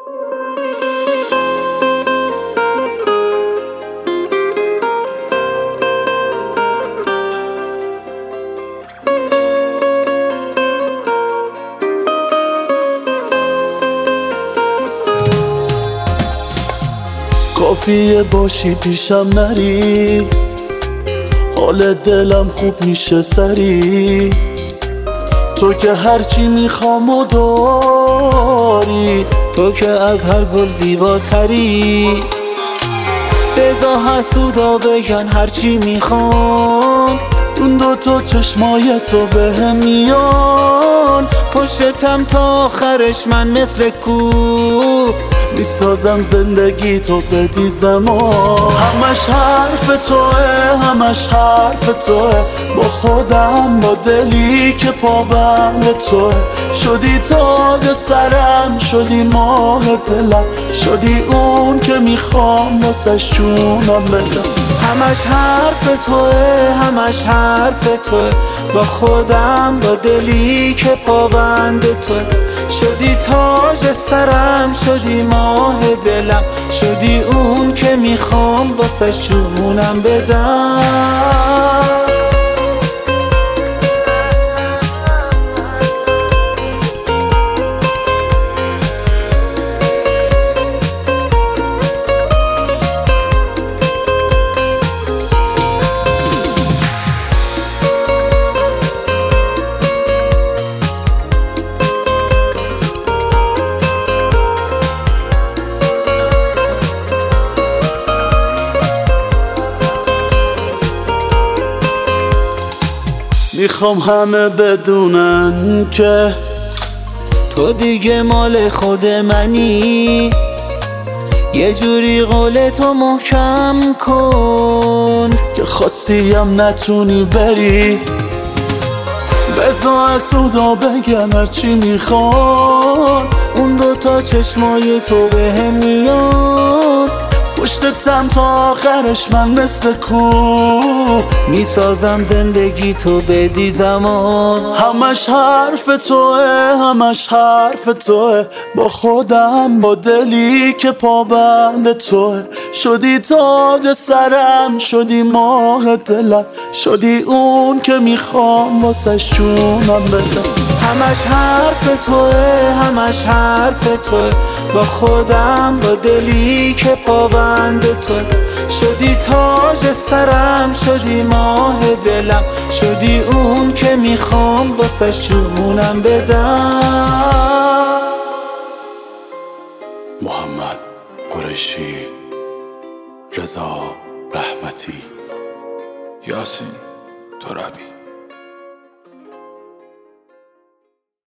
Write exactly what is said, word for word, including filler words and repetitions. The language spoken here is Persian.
کافیه باشی پیشم نری، حال دلم خوب میشه سری. تو که هرچی میخوام و داری، تو که از هر گل زیباتری. بذار حسودا بگن هرچی میخوان، اون دو تا چشمای تو بهم میان. پشتم تا آخرش من مثل کوه میسازم زندگی تو بدی زمان. همش حرف توه، همش حرف توه، با خودم با دلی که پابند توه. شدی تاج سرم، شدی ماه دلم، شدی اون که میخوام واسش جونم بدم. همش حرف توه، همش حرف توه، با خودم با دلی که پابند توه. شدی تاج سرم، شدی ماه دلم، شدی اون که میخوام واسش جونم بدم. میخوام همه بدونن که تو دیگه مال خود منی. یه جوری قول تو محکم کن که خواستیم نتونی بری. بذار حسودا بگن هرچی میخوان، اون دو تا چشمای تو بهم میان. پشتتم تا آخرش من مثل کوه میسازم زندگی تو بدی زمان. همش حرف توه، همش حرف توه، با خودم با دلی که پابند توه. شدی تاج سرم، شدی ماه دلم، شدی اون که میخوام واسش جونم بدم. همش حرف توه، همش حرف توه، با خودم با دلی که پابند توه. شدی تاج سرم، شدی ماه دلم، شدی اون که میخوام واسش جونم بدم. محمد قریشی، رضا رحمتی، یاسین ترابی.